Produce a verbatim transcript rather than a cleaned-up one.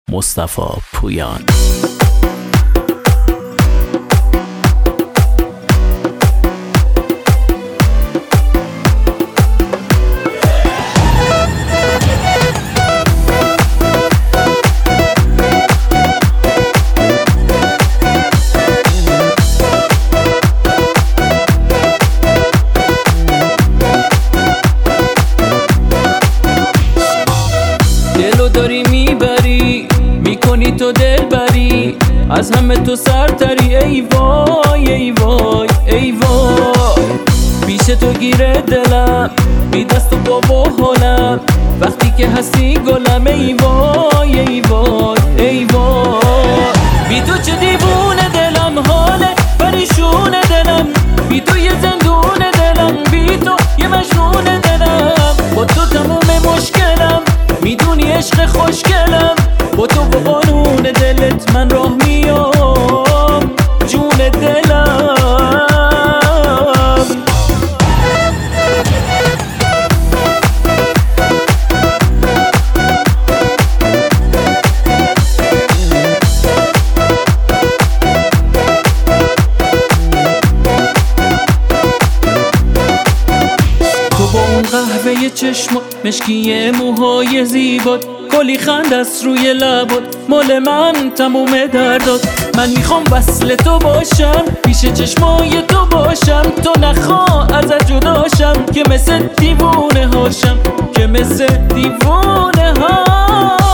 مصطفی پویان. دلو داری میبری، میکنی تو دل بری، از همه تو سرتری. ای وای ای وای ای وای، پیش تو گیره دلم، بی دست و پا و حالم، وقتی که هستی گلم. ای وای ای وای ای وای، بی تو چه دیوونه دلم، حاله پریشون دلم، بی تو یه زندون دلم، بی تو یه مجنون دلم، با تو تموم مشکلم، میدونی عشق خوشگلم، با تو با قانون دلت من راه میام، جون دلم. تو با اون قهوه چشمات، مشکی موهای زیبات، کلی خند است روی لبات، مال من تموم دردات. من میخوام وصل تو باشم، پیش چشمای تو باشم، تو نخواه ازت جداشم، که مثل دیوونه هاشم، که مثل دیوونه هاشم.